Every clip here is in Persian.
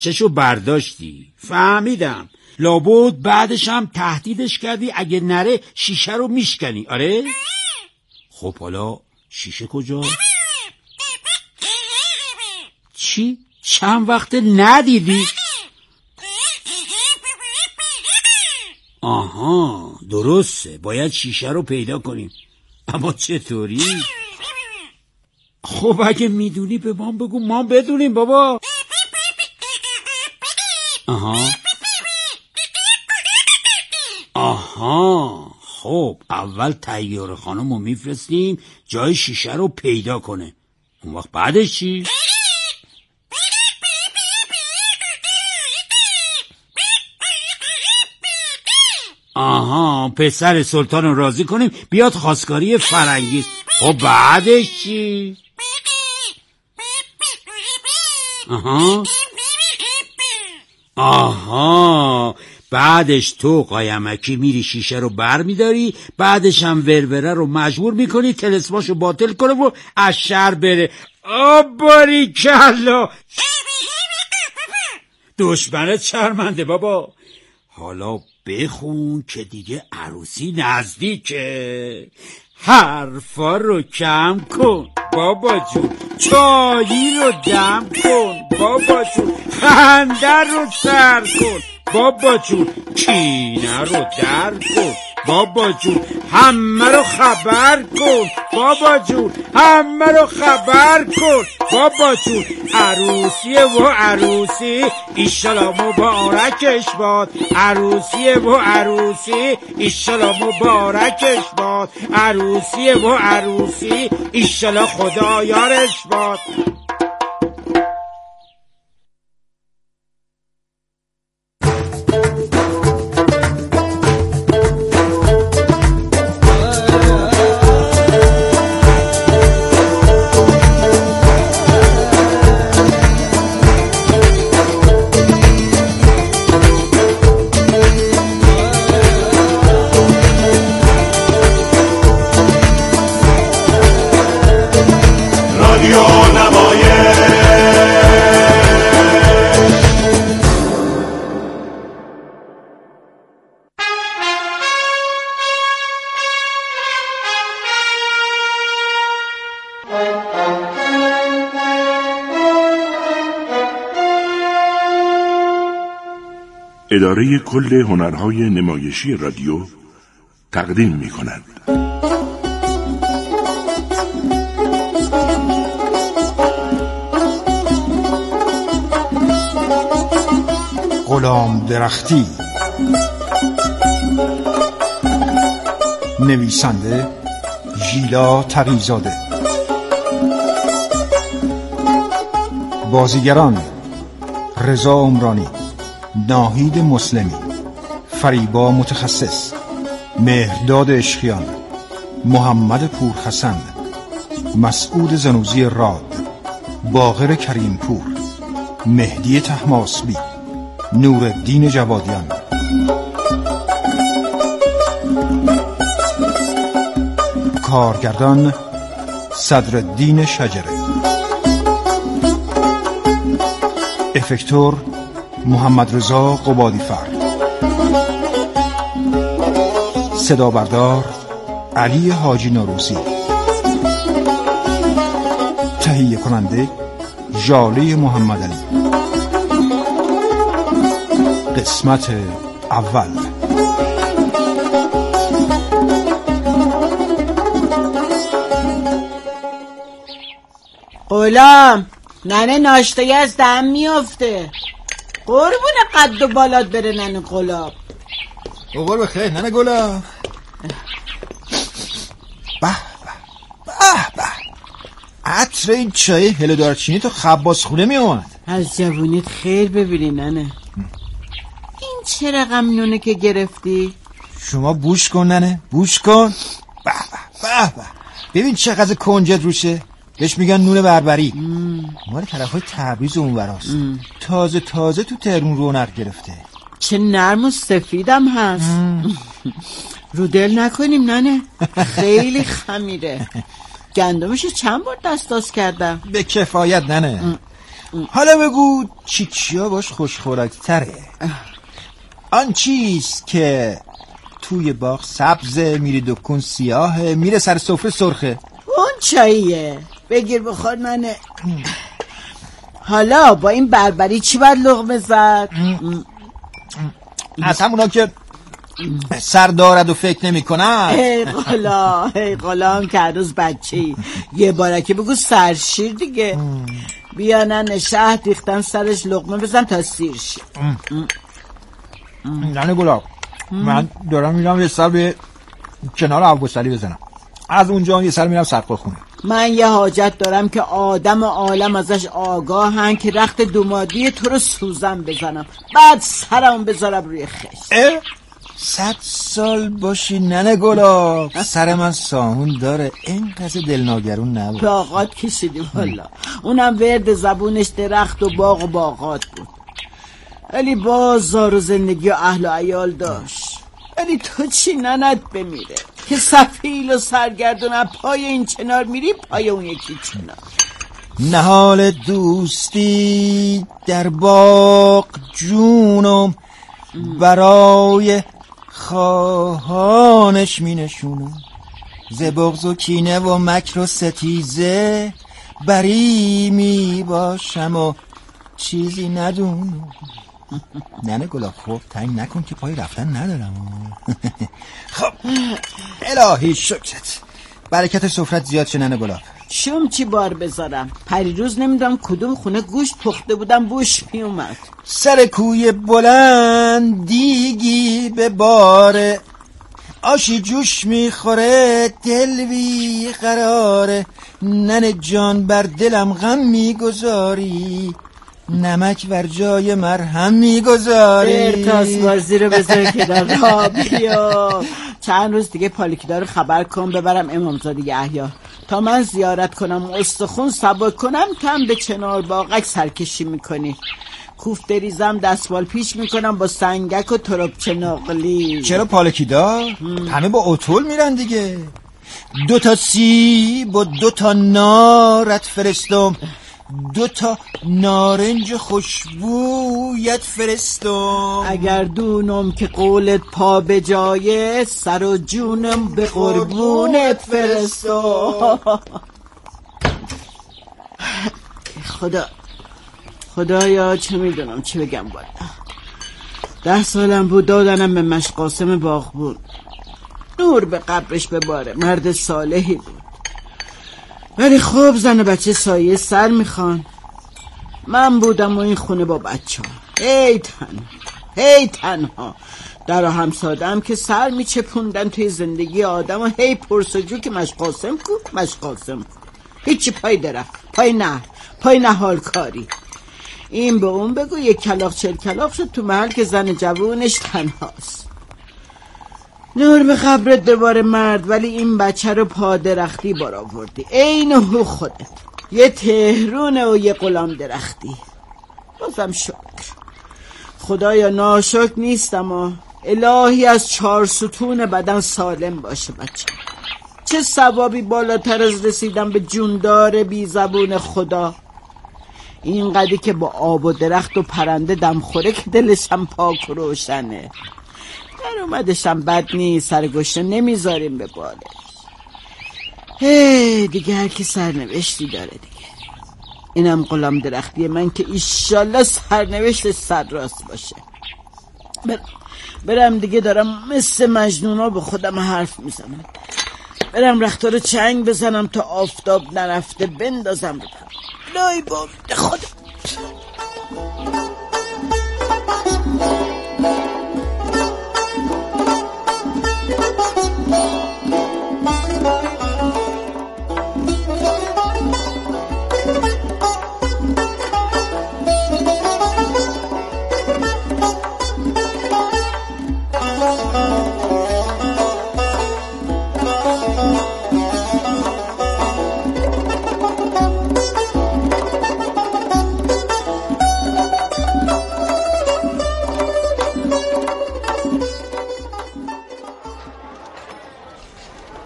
چشو برداشتی، فهمیدم. لابد بعدش هم تهدیدش کردی اگه نره شیشه رو میشکنی. آره؟ خب حالا شیشه کجا؟ چی؟ چند وقت ندیدی؟ آها، درسته، باید شیشه رو پیدا کنیم. اما چطوری؟ خب اگه میدونی به ما بگو، ما بدونیم بابا. آها، خب اول طیاره خانم رو میفرستیم جای شیشه رو پیدا کنه. اون وقت بعدش چی؟ آها، پسر سلطان رو راضی کنیم بیاد خواستگاری فرنگیز. خب بعدش چی؟ آها، بعدش تو قایمکی میری شیشه رو بر میداری، بعدش هم وروره رو مجبور میکنی طلسماشو باطل کنه و از شهر بره. باریکلا، دشمنت شرمنده بابا. حالا بخون که دیگه عروسی نزدیکه. حرفا رو کم کن بابا جون، چایی رو دم کن بابا جون، خنده رو سر کن بابا جون، کینه رو در کن بابا جون، همه رو خبر کن بابا جون، همه رو خبر کن بابا جون. عروسیه و عروسی ایشالا مبارکش باد، عروسیه و عروسی ایشالا مبارکش باد، عروسیه و عروسی ایشالا خدا یارش باد. اداره کل هنرهای نمایشی رادیو تقدیم می‌کند. غلام درختی. نویسنده ژیلا تقی‌زاده. بازیگران: رضا عمرانی، ناهید مسلمی، فریبا متخصص، مهرداد عشقیان، محمد پورحسن، مسعود زنوزی راد، باقر کریمپور، مهدی طهماسبی، نورالدین جوادیان. کارگردان: صدرالدین شجره. افکتور: محمد رضا قبادی‌فر. صدا بردار: علی حاجی نوروزی. تهیه کننده: ژاله محمد علی. قسمت اول. غلام، ننه ناشتایی از دم میافته. قربون قد و بالات بره ننه غلام. اوقات بخیر ننه گلم. به به به، عطر این چای هلو دارچینی تو خباز خونه می اومد. از جوونیت خیر ببینی ننه. این چه رقم نونه که گرفتی؟ شما بوش کن ننه، بوش کن. به به به، ببین چقدر کنجد روشه. بهش میگن نون بربری. مال طرفای تبریز اون وراست. تازه تازه تو تهرون رونق گرفته. چه نرم و سفیدم هست. رو دل نکنیم ننه، خیلی خمیره. گندمشو چند بار دستاز کردم. به کفایت ننه. حالا بگو چیا باش خوشخوراکتره؟ آن چیست که توی باغ سبزه، میری دکون سیاهه، میره سر سفره سرخه؟ اون چاییه، بگیر بخور ننه. حالا با این بربری چی باید لقمه زد؟ از همونا که سر دارد و فکر نمی کنن. ای غلام که هنوز بچه‌ای، یه بارکه بگو سرشیر دیگه. بیا ننه، شهد ریختن سرش، لقمه بزن تا سیر شه. ننه گلاب، من دارم میرم یه سر به کنار ابوسعلی بزنم، از اونجا یه سر میرم سقف خونه. من یه حاجت دارم که آدم عالم ازش آگاهن که رخت دومادی تو رو سوزن بزنم، بعد سرم بذارم روی خشت. 100 سال باشی ننه گلاب، سر من ساهون داره، اینقدر دلناگرون نبود. باغات کشیدی والا، اونم ورد زبونش درخت و باغ و باغات بود، ولی بازار و زندگی و اهل و عیال داشت. ولی تو چی ننت بمیره که سفیل و سرگردون، پای این چنار میری پای اون یکی چنار. نهال دوستی در باغ جونم، برای خواهانش می نشونم، ز بغض و کینه و مکر و ستیزه بری می باشم و چیزی ندونم. ننه گلاب خوب تنگ نکن که پای رفتن ندارم. خب الهی شکرت، برکت سفرت زیاد شه ننه گلاب. شوم چی بار بذارم؟ پریروز نمیدونم کدوم خونه گوشت پخته بودم بوش می اومد. سر کوی بلند دیگی به باره، آشی جوش میخوره دل بی قراره، ننه جان بر دلم غم میگذاری، نمک بر جای مرهم میگذاری. ارتاس بازی رو بذار که در راه بیا. چند روز دیگه پالیکیدا رو خبر کن ببرم امامزاده یحیی تا من زیارت کنم و استخون سبک کنم. تم به چنار باغک سرکشی میکنی، کوفته ریزم دستمال پیش میکنم با سنگک و تربچه نقلی. چرا پالیکیدا؟ همه با اتول میرن دیگه. 2 سیب و 2 نارت فرستم، 2 نارنج خوشبویت فرستم. اگر دونم که قولت پا به جایه، سر و جونم به قربونت فرستم. خدایا چه میدونم چه بگم. باید 10 سالم بود دادنم به مشقاسم باغبون، نور به قبرش بباره، مرد صالحی بود. ولی خب زن و بچه سایه سر میخوان. من بودم و این خونه با بچه ها، هی تنها در همسادم که سر میچپوندن توی زندگی آدم و هی پرسجو که مشقاسم کو. هیچی، پای درخت، پای نهال کاری. این به اون بگو 1 کلاغ 40 کلاغ شد تو محل که زن جوونش تنهاست. نور به قبرت بباره مرد، ولی این بچه رو پا درختی بار آوردی، عین هو خودت، یه تهرونه و یه غلام درختی. بازم شکر خدایا، ناشکر نیستم و الهی از 4 ستون بدن سالم باشه بچه. چه ثوابی بالاتر از رسیدن به جوندار بی زبون خدا. این قدی که با آب و درخت و پرنده دم خوره که دلشم پاک و روشنه. در اومدشم بد نیست، سرگشته نمیذاریم به بالش. دیگه هر کی سرنوشتی داره دیگه. اینم غلام درختی من که ایشالله سرنوشت سر راست باشه. برم دیگه، دارم مثل مجنونا به خودم حرف میزنم. برم رختا رو چنگ بزنم تا آفتاب نرفته بندازم رو پرم. لای با خودم.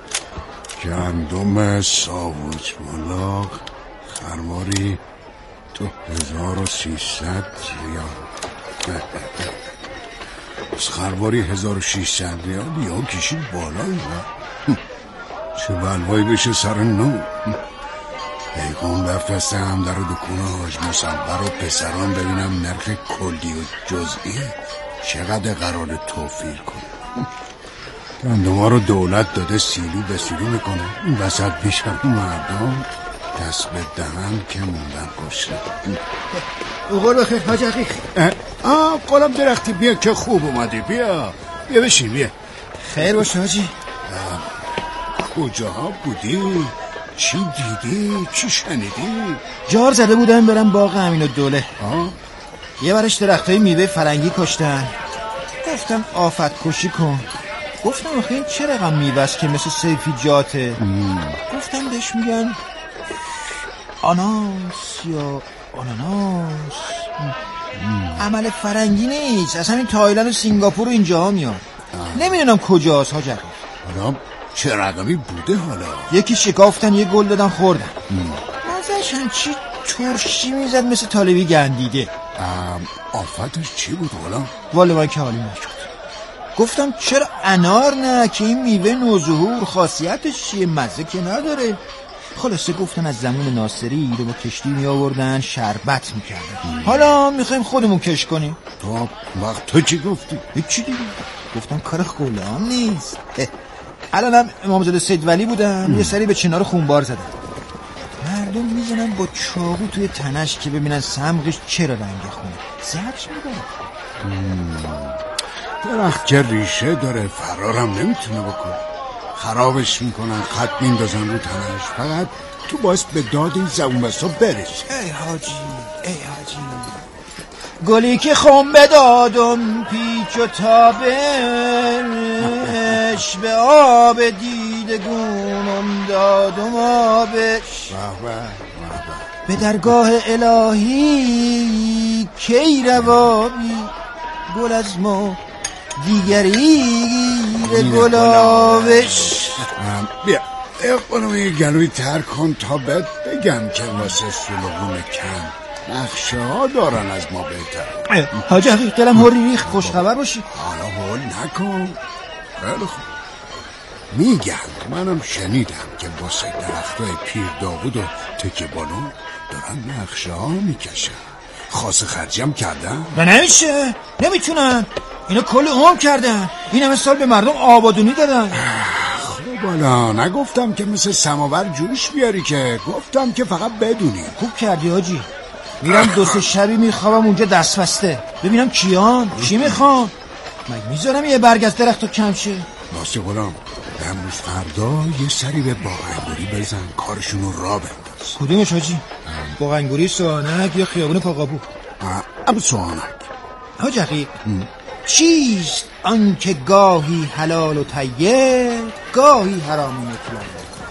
گندم ساوک ملاق، خرماری تو 1300 ریال از خرواری 1600 ریال یا کشید بالایی چه بلوایی بشه سر نو. پیغام بفرستم در دکون حاج مصور و پسران ببینم نرخ کلی و جزئی چقدر قرار توفیر کنه. گندما رو دولت داده سیلو به سیلو میکنه، این وسط بیشتر مردم دست به دهن که موندن کشته. اوقات بخیر حاج عقیق. قلم درختی بیا که خوب اومدی. بیا بشین بیا. خیر باشه حاجی. کجاها بودی؟ چی دیدی؟ چی شنیدی؟ جار زده بودم برم باغ امین‌الدوله. یه برش درختای میوه فرنگی کشتن. گفتم آفت کشی کن. گفتم آخه این چه رقم میوه است که مثل سیفیجاته؟ گفتم بهش میگن آناس یا آناناس. عمل فرنگی نیست، از همین تایلند و سینگاپور و اینجاها میاد. نمیدونم کجاست حاج عقیق. حالا چه رقمی بوده حالا؟ یکی شکافتن یه گل دادن خوردن. مزه‌ش هم چی ترشی میزد مثل طالبی گندیده. آفتش چی بود حالا؟ والا من که حالی نشد. گفتم چرا انار نه که این میوه نوظهور خاصیتش چیه؟ مزه که نداره. خلاصه گفتن از زمان ناصری رو با کشتی می آوردن شربت میکردن. حالا میخوایم خودمون کش کنیم. تو وقت تو چی گفتی؟ هیچی دیگه. گفتم کار غلام نیست. الانم امامزاده سید ولی بودم، یه سری به چنار خونبار زدن. مردم میزنن با چاقو توی تنش که ببینن صمغش چرا رنگ خونه. زهرش میدن. درخت که ریشه داره فرارم نمیتونه بکنه. خرابش میکنن، خط میندازن رو تنش. فقط تو باید به داد این زبون بستا برسی. ای حاجی گلی که خنبه دادم پیچ و تابش به آب دیدگونم دادم آبش به درگاه الهی کی روابی گل از ما دیگری گلابش. بیا اقبالم یه گلوی تر کن تا بهت بگم که واسه سلوگون کم نقشه ها دارن از ما بهتر. حاج عقیق دلم هوری ریخت، خوش خبر باشی. حالا هول نکن. خیلی خوب. میگم منم شنیدم که واسه درختای پیر داوود و تکه بانو دارن نقشه ها میکشن. خاص خرجی هم کردن؟ و نمیشه، نمیتونن. اینا کل عمر کردن، این همه سال به مردم آبادونی دادن. خب بالا نگفتم که مثل سماور جوش بیاری، که گفتم که فقط بدونی. خوب کردی حاجی. میرم 2-3 شبی میخوابم اونجا دست بسته ببینم کیان چی میخوام. مگه میذارم یه برگ از درخت رو کم شه؟ باشه غلام، امروز فردا یه سری به باغ‌انگوری بزن، کارشونو را بنداز. کدومش حاجی؟ باغ‌انگوری سوانک یا خیابون پاقابو؟ ام سوانک. حاج عقیق چیست آن که گاهی حلال و طیب گاهی حرامی مطلق؟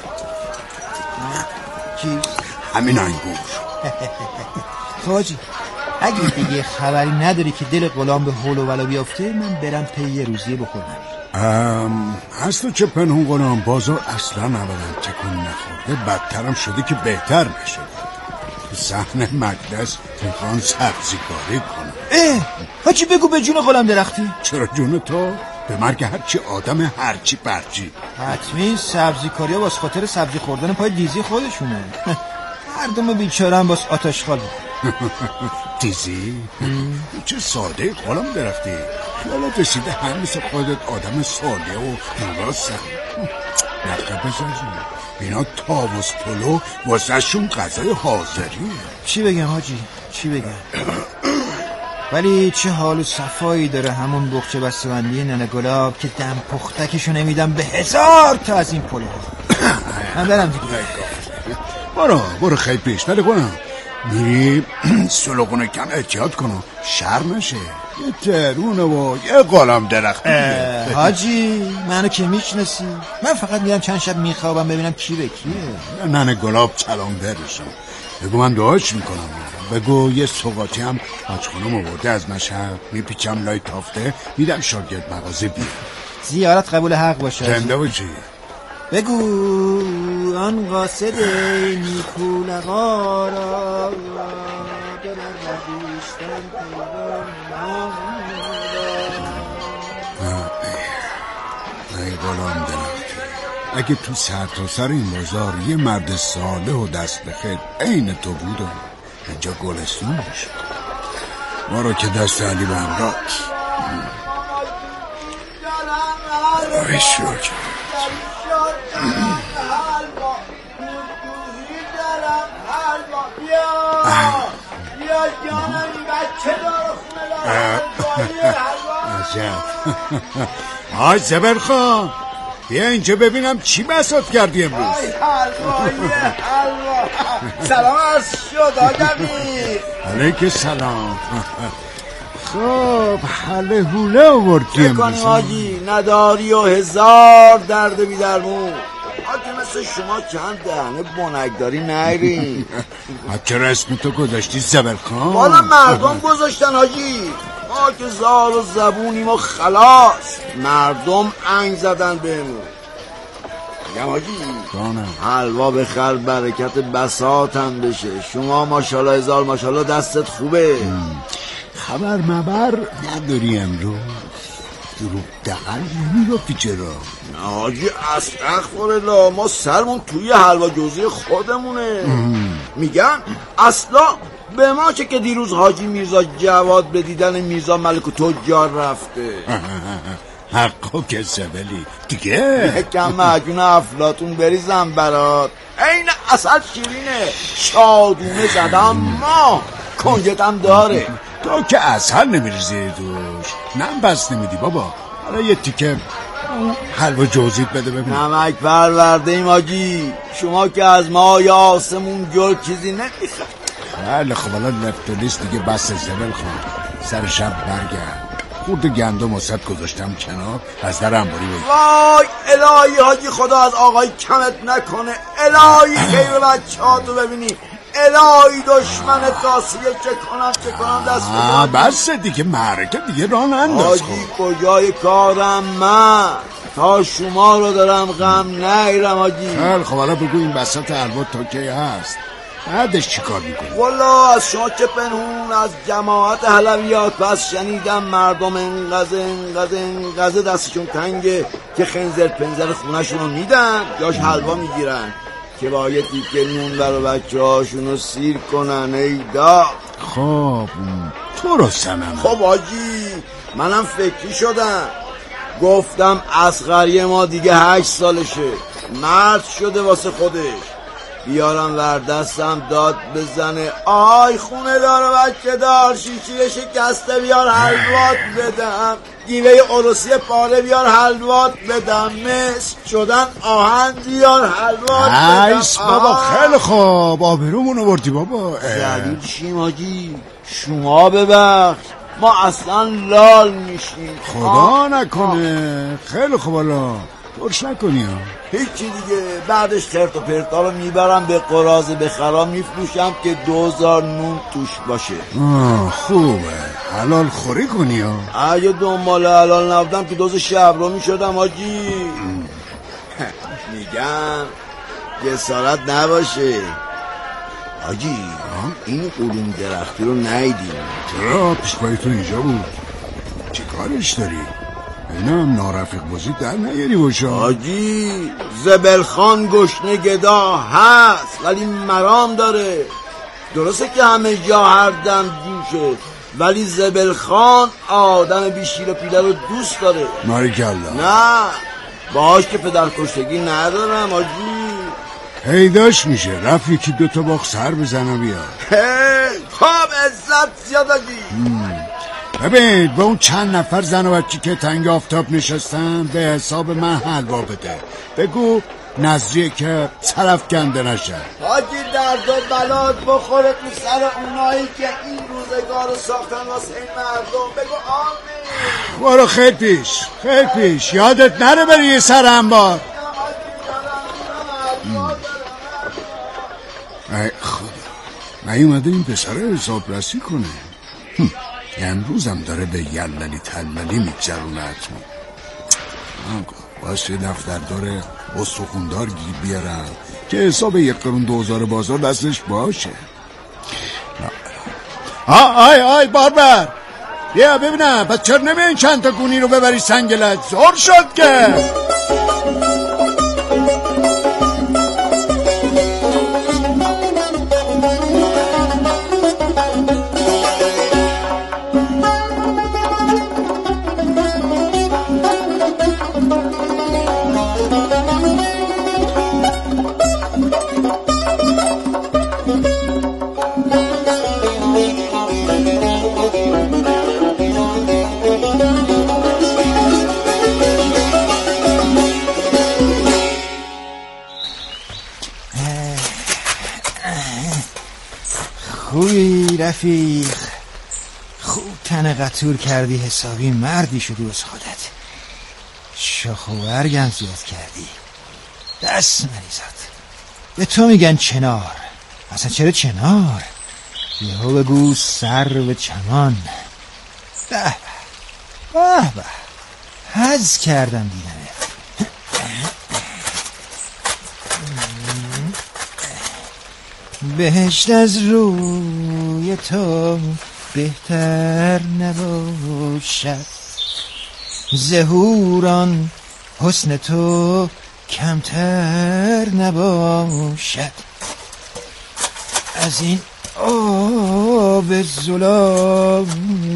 چیست؟ همین انگور. حاجی اگه دیگه خبری نداری که دل غلام به حول و ولا بیافته، من برم پی یه روزیه بخورم. هست چه پنهون غلام، بازار اصلا اولا تکون نخورده، بدترم شده که بهتر نشده. تو صحن مقدس تهران سبزی کاری کنم. حاجی بگو به جون غلام درختی. چرا جون تو؟ به مرگ هرچی آدم هرچی پرچی. حتمی سبزی کاری ها باز خاطر سبزی خوردن پای دیزی خودشونه. مردم بیچاره هم باز آتش خاله. دیزی؟ چه ساده غلام درختی. خیالت رسیده هم مثل خودت آدم ساده و درسته. نقه بزنیم اینا تاوز پلو واسه شون غذای حاضریه. چی بگم حاجی چی بگم؟ ولی چه حال و صفایی داره همون بخچه بسته‌بندی ننه گلاب که دم پختکشو نمیدم به 1000 تا از این پلو. من برم دیگه. برو خیلی پیش نده کنم. میری سلوگون کم احتیاط کنم شر نشه. یه ترونه و یه غلام درختی دیگه. حاجی منو که میشناسی، من فقط میرم چند شب میخوابم ببینم کی به کیه. ننه گلاب چلان برشم. بگو من دعاش میکنم. بگو یه سوقاتی هم حاج خانم آورده از مشهد، میپیچم لای تافته میدم شاگرد مغازه بیار. زیارت قبول حق باشه. زنده باشی. بگو آن قاصد نیکو لقا را غلام درختی، اگه تو سر این بازار یه مرد صالح و دست به خیر عین تو بود و اینجا گلستون میشد. ما رو که دست علی به امراد شروع کرد. آی زبر خان، بیا اینجا ببینم چی بساط کردی امروز. سلام عرض شد آدمی. علیک سلام. خب حله حوله آوردی امروز. بکنیم آجی، نداری و هزار درد بی درمون. آجی مثل شما چند دهنه بنکداری نگیریم. چرا اسم تو گذاشتی زبر خان؟ والا مردم گذاشتن آجی، ما که زار و زبونیم و خلاص، مردم انگ زدن بهمون. میگم آجی حلوا بخر برکت بساطم بشه. شما ماشاءالله هزار ماشاءالله دستت خوبه. خبر مبر نداری امروز؟ دروب دقل نمیگفتی چرا؟ نه حاجی استغفرالله، ما سرمون توی حلوا جوزی خودمونه. میگم اصلا به ما چه که دیروز حاجی میرزا جواد به دیدن میرزا ملک و تجار رفته. حقا که سبلی دیگه یکم معجون افلاطون بریزم برات، این اصل شیرینه، شادونه زدم ما کنجتم داره. تو که اصل نمیریزی توش، نم بس نمیدی بابا. حالا یه تیکه حلوا جوزیت بده ببین. نمک پرورده ایم آجی، شما که از ما یا آسمون جل چیزی نمیخواد. بله خب حالا لفتولیست دیگه بس زبل خان. سر شب برگرد، خورد گندم وسط گذاشتم کنار، از در انباری بگیر. وای الهی حاجی خدا از آقای کمت نکنه، الهی خیر بچه ها تو ببینی، الهی دشمن تاسیه چه کنم دست بدم. بس دیگه معرکه دیگه راه ننداز. حاجی کجای کارم من تا شما رو دارم غم نگیرم حاجی. خب حالا بگو این بساط حلوا تا کی هست؟ بعدش چی کار میکنی؟ والا از شما چه پنهون، از جماعت حلویات پس شنیدم مردم انقدر دستشون تنگه که خنزر پنزر خونهشون رو میدن یاش حلوا میگیرن که با یه تیکه نون برای بچه هاشون رو سیر کنن. ایدا خب تو رو سنم. خب آجی منم فکری شدم، گفتم اصغری ما دیگه 8 سالشه، مرد شده واسه خودش، بیارم وردستم داد بزنه آی خونه دار و بچه دار، شیشیر شکسته بیار حلوات بدم، گیوه عروسی پاره بیار حلوات بدم، مس شدن آهن بیار حلوات بدم. ایس بابا خیلی خوب، آبرومونو بردی بابا. زلیل شیم آجی، شما ببخش ما اصلا لال میشیم. خدا نکنه. خیلی خوب حالا درش نکنی ها. هیچی دیگه، بعدش خرت و پرتا رو میبرم به قراضه بخرا میفروشم که 2000 نون توش باشه. خوبه حلال خوری کنی ها. اگه دنبال حلال نبودم که دوز شب رو میشدم آجی. میگم جسارت نباشه آجی، این قلوم درختی رو نیدیم. چرا؟ پیش پای تو اینجا بود، چی کارش داری؟ اینم نارفیق بازی در نیاری باشه آجی. زبلخان گشنه گدا هست ولی مرام داره، درسته که همه جا هر دم جوشه، ولی زبلخان آدم بی شیر و پیله رو دوست داره. ماریکالله. نه باهاش که پدر کشتگی ندارم آجی. پیداش میشه رفت یکی 2 تا باغ سر بزنم بیار. خب عزت زیاد آجی. ببین به اون چند نفر زن و بچی که تنگ آفتاب نشستن به حساب من حلوا بده، بگو نظریه که طرف کنده نشه. حاجی درد و بلاد بخوره تو سر اونایی که این روزگار رو ساختن واسه این مردم، بگو آمین. برو خیلی پیش یادت نره بری یه سر انبار. ای خدا نیومده این پسره حساب رسی کنه. امروزم داره به یللی تللی میگذرونه حتما. باشه دفتردار استخوندار گیر بیارم که حساب 1 قرون 2000 بازار دستش باشه. آی باربر بیا ببینم پس چرا نمیان چند تا گونی رو ببری سنگلت؟ زور شد که خوبی رفیق، خوب تن قطور کردی، حسابی مردی شدی از خودت. شاخ و برگم زیاد کردی، دست مریزاد. به تو میگن چنار. اصلا چرا چنار؟ یهو بگو سر به چمان. به به به، حظ کردم دیدنه. بهشت از روی تو بهتر نباشد، ظهوران حسن تو کمتر نباشد. از این آب زلال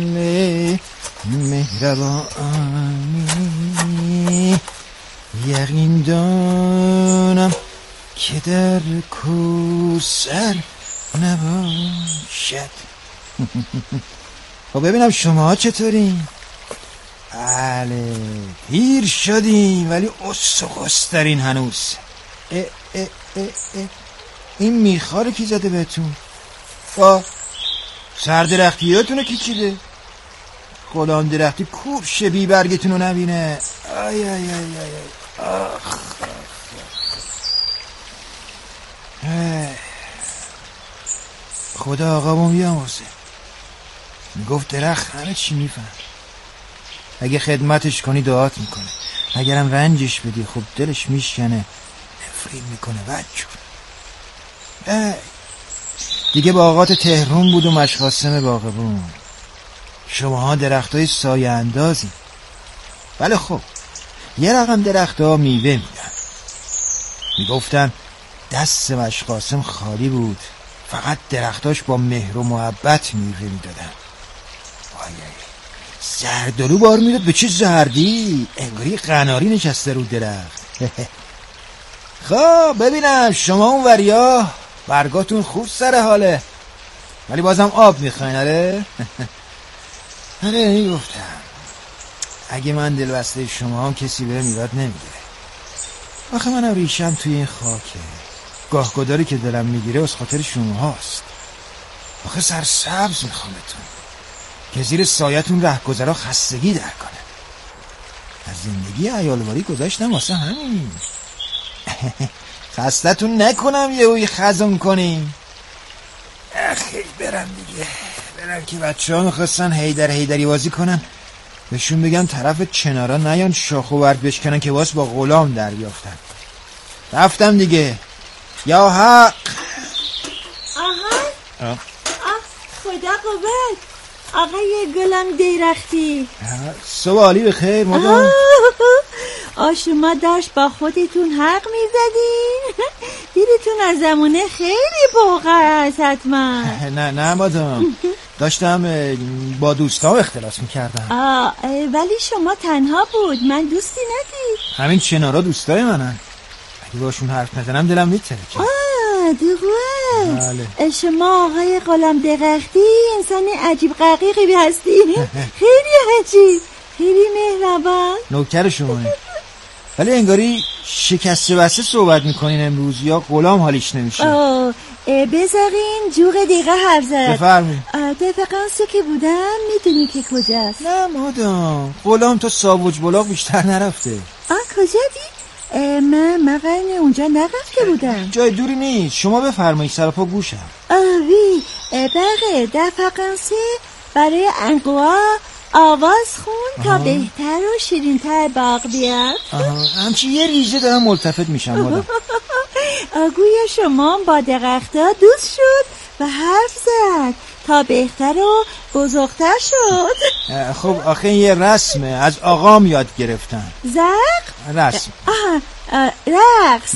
مهربانی یقین دانم که در کوثر نباشد. خب ببینم شما چطورین؟ بله پیر شدین ولی استخوسترین هنوز. این میخاره کی زده بهتون؟ با سردرختیاتونو کی چیده؟ خدام درختی کوبشه بی برگتونو نبینه. آی آی آی آی آخ. خدا آقامو بیامرزه، میگفت درخت همه چی میفهم. اگه خدمتش کنی دعات میکنه، اگرم رنجش بدی خب دلش میشکنه، نفرین میکنه. بچون دیگه باغات تهرون بود و مشقاسم باغبون. شماها درختای سایه اندازی. بله خب یه رقم درختها میوه میدن. میگفتن دست مشقاسم خالی بود، فقط درختاش با مهر و محبت میوه میدادن. زردالو بار میداد. به چه زردی؟ انگاری قناری نشسته رو درخت. خب ببینم شما اون وریا برگاتون خوب سر حاله، ولی بازم آب میخواین؟ آره آره میگفتم اگه من دلبسته شما هم کسی بهم ایراد نمیگیره. آخه منم ریشم توی این خاکه، گاهگداری که دلم میگیره از خاطر شما هاست. آخه سرسبز میخوامتون که زیر سایتون رهگذرا خستگی در کنه. از زندگی عیالواری گذاشتم واسه همین. خستتون نکنم یهویی خزون کنیم. اخی برم دیگه، برم که بچه ها میخواستن هیدری بازی کنن، بهشون بگم طرف چنارا نیان شاخ و برگ بشکنن که باز با غلام در بیافتن. رفتم دیگه. یا حق. آها خدا قوت آقای گلم درختی. سوالی به خیر مادام. شما داشت با خودتون حق میزدین؟ دیرتون از زمونه خیلی بوقع است حتما. نه مادام، داشتم با دوستام اختلاس میکردم. ولی شما تنها بود، من دوستی ندید. همین چنارا دوستای منن، اگه باشون حرف نزنم دلم میترکه. دوغه. بله. شما آقای قلم درختی انسان عجیب ققیقی هستی. خیلی عجیب، خیلی مهربان. نوکر شمایی. ولی انگاری شکسته بسته صحبت میکنین امروز، یا غلام حالیش نمیشه؟ بذارین جوق دیگه حرف زد. بفرمایید. دفقانسی که بودم میدونی که کجاست؟ نه مادام، غلام تا ساوج بلاغ بیشتر نرفته. کجا دی؟ من اونجا نرفته بودم. جای دوری نیست، شما بفرمایید، سرپا گوشم. وی بله دفقانسی برای انقوا آواز خون تا بهتر و شیرین‌تر باغ بیاد. همچی یه ریزه دارم ملتفت میشم مادام. گویا شما با درختا دوست شد و حرف زد. تا بهتر و بزرگتر شد. خب آخه یه رسمه، از آقام یاد گرفتن. زق؟ رسم. رقص.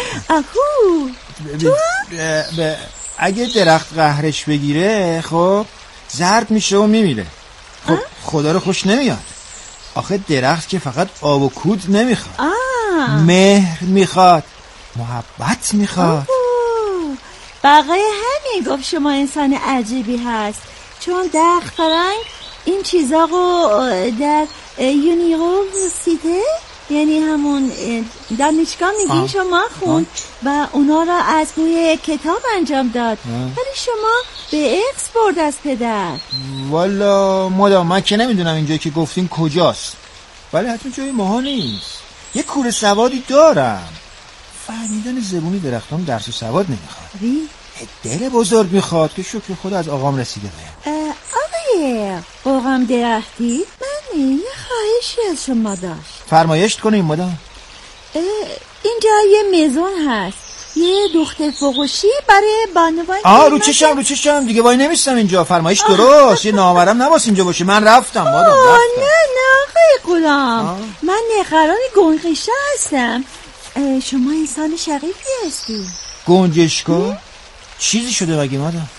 اگه درخت قهرش بگیره خب زرد میشه و میمیره. خب خدا رو خوش نمیاد. آخه درخت که فقط آب و کود نمیخواد، مهر میخواد، محبت میخواد. بقیه همین گفت شما انسان عجیبی هست، چون درخت فرنگ این چیزا رو در یونیورسیته، یعنی همون دانشگاه میگین شما خوند و اونا را از روی کتاب انجام داد. ولی شما به اکس برد از پدر. والا مادام من که نمیدونم اینجا که گفتین کجاست، ولی حتما جای ماها نیست. یه کوره سوادی دارم. فهمیدن زبونی درختان درس و سواد نمیخواد، دل بزرگ میخواد که شکر خدا از آقام رسیده بهم. آقای آقام درختی، من یه خواهشی از شما داشت. فرمایش کنیم مادام. اینجا یه میزون هست، یه دختر فوقوشی برای بانوان. رو چشم دیگه وای نمیستم اینجا. فرمایش درست. یه نامرم نباس اینجا باشه. من رفتم مادام. نه آقای غلام، من نگران گنجشکا هستم. شما انسان شریفی هستی. گنجشکا؟ چیزی شده مگه مادام؟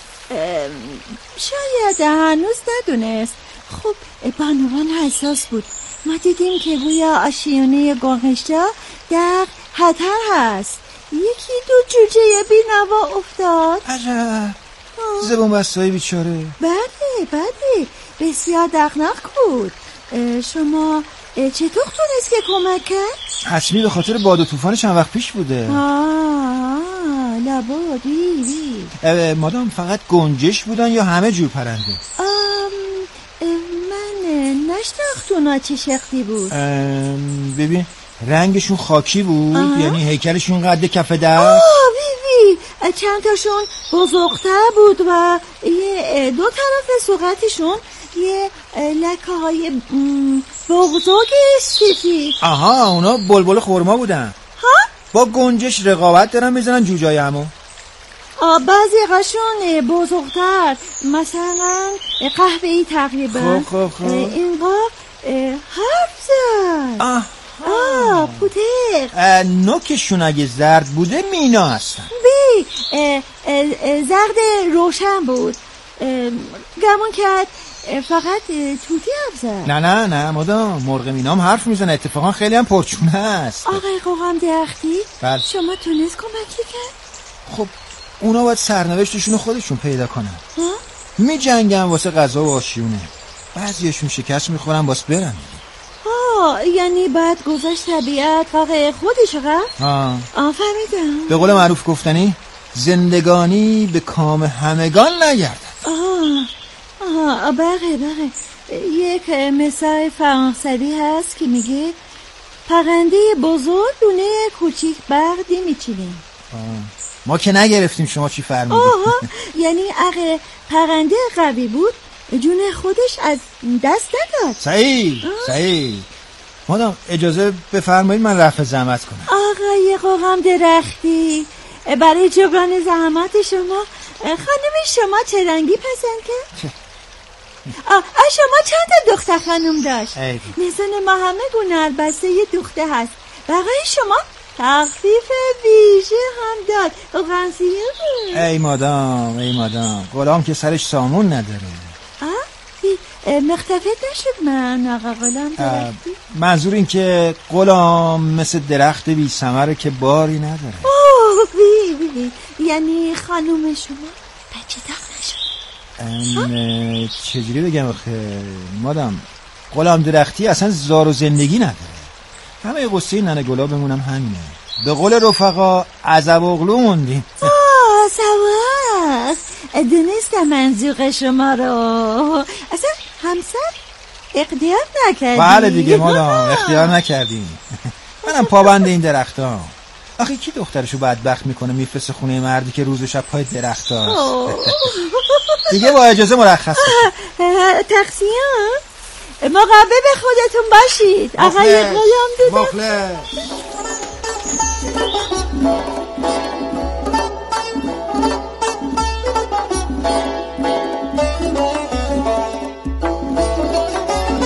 شاید هنوز ندونست. خب بانوان حساس بود. ما دیدیم که روی آشیانه گنجشکا در خطر هست. یکی دو جوجه بی‌نوا افتاد. عجب، زبون بسته‌ای بیچاره. بله بسیار دردناک بود. شما چطور تونست که کمک کرد؟ حتمی به خاطر باد و طوفان چند وقت پیش بوده. لابد. مادام فقط گنجش بودن یا همه جور پرنده؟ من نشناخت اونا چه شکلی بود. ببین رنگشون خاکی بود. یعنی هیکلشون قد کف دست. چند تاشون بزرگتر بود و یه دو طرف صورتشون یه لکه های بزرگ سفید. اونا بلبل خرما بودن. با گنجش رقابت دارن میزنن جوجای همو. بعضی قشون بزرگتر، مثلا قهوه‌ای تقریبا. خب اینقدر حرف زد. پوتر. نوکشون اگه زرد بوده مینا هستن. زرد روشن بود. گمون کرد فقط توتی حرف زد. نه مادام، مرغ مینام حرف میزنه. اتفاقا خیلی هم پرچونه است. آقای قوقام درختی، بله. شما تونست کمکی کرد؟ خب اونا باید سرنوشتشون خودشون پیدا کنن. می جنگن واسه غذا و آشیونه. بعضیشون شکست میخورن واسه برن. یعنی بعد گذاشت طبیعت واقع خودش رفت؟ فهمیدم. به قول معروف گفتنی زندگانی به کام همگان نگردد. بله. یک مثال فرانسوی هست که میگه پرنده بزرگ دونه کوچیک بردی میچینیم. ما که نگرفتیم شما چی فرمودید. یعنی اگه پرنده قوی بود جون خودش از دست نداد. صحیح. مادام اجازه بفرمایید من رفع زحمت کنم. آقای قوقام درختی، برای جبران زحمت شما خانم شما چه رنگی پسند کرد؟ شما چند تا دختر خانم داشت؟ نزن ما همه گونه البسته یه دختر هست. برای شما تخفیف ویژه هم داد. ای مادام غلام که سرش سامون نداره. مختفت نشد من آقا غلام درختی. منظور این که غلام مثل درخت بی ثمره که باری نداره. یعنی خانوم شما بچه داغ نشد. چجوری بگم آخه مادام، غلام درختی اصلا زار و زندگی نداره. همه قصه ننه گلابمون هم همینه. به قول رفقا عذب اغلو موندیم. سواست دونستم منظور شما رو. اصلا همسر اختیار نکردی؟ بله دیگه مادام، اختیار نکردیم. منم پابند این درختام. آخه کی دخترشو بدبخت میکنه میفرسته خونه مردی که روز و شب پای درخت هاست. دیگه با اجازه مرخص تقسیم مقابل به خودتون باشید. آقای غلام مخلص.